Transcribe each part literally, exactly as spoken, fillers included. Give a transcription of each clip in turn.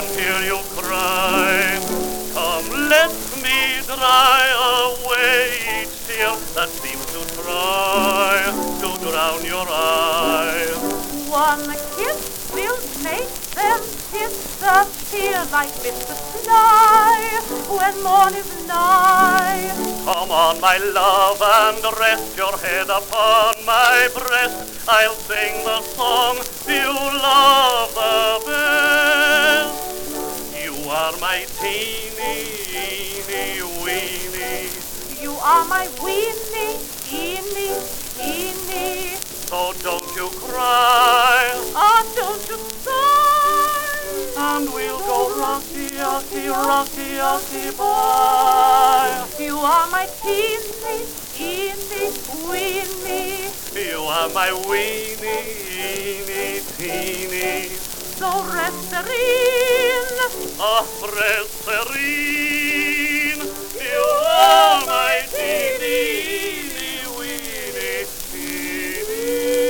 can hear you cry. Come, let me dry away each tear that seems to try to drown your eyes. One kiss will make them disappear like bits of fly when morn is nigh. Come on, my love, and rest your head upon my breast. I'll sing the song you love the best. You are my teeny, eeny, weeny. You are my weeny, eeny, eeny. So don't you cry, Ah, don't you sigh. and we'll go rocky-ocky, rocky-ocky bye. You are my teeny, eeny, weeny. You are my weeny, eeny, teeny. So rest serene. Ah, rest serene. You are my teeny, eeny, weeny, teeny,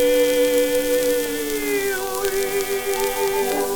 weeny.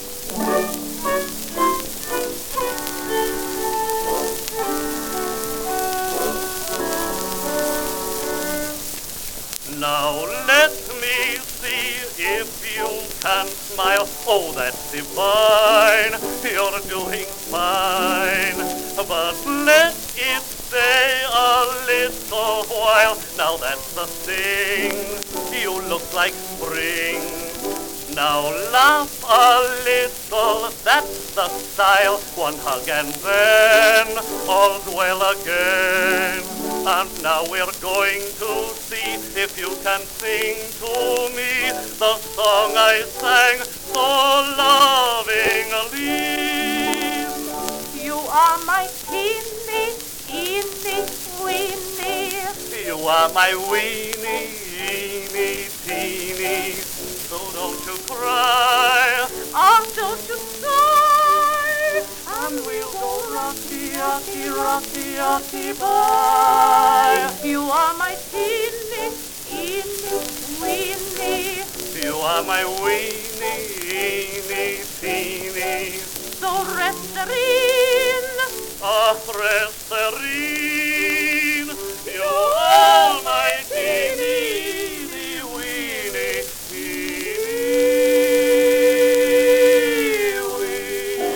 Now let me see if you can smile. Oh, that's divine. You're doing fine. But let it stay a little while. Now that's the thing. You look like spring. Now laugh a little, that's the style. One hug and then all's well again. And now we're going to see if you can sing to me the song I sang so lovingly. You are my teeny, eeny, weeny. You are my weeny, eeny, teeny. So don't you cry, Ah, don't you sigh. and we'll go rocky-ocky, rocky-ocky bye. You are my teeny, eeny, weeny. You are my weeny, eeny, teeny. So rest serene. Ah, rest serene. You are my teeny, eeny, weeny, teeny, weeny.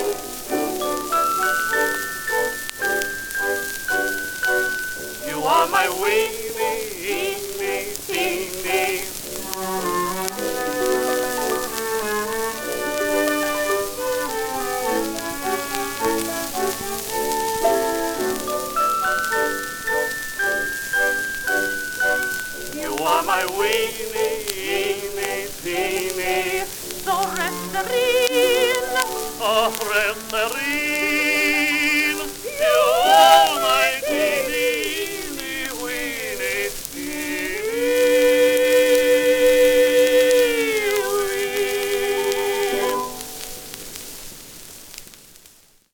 You are my weeny, eeny, teeny. You are my weeny, eeny, teeny. So rest serene. Ah, rest serene.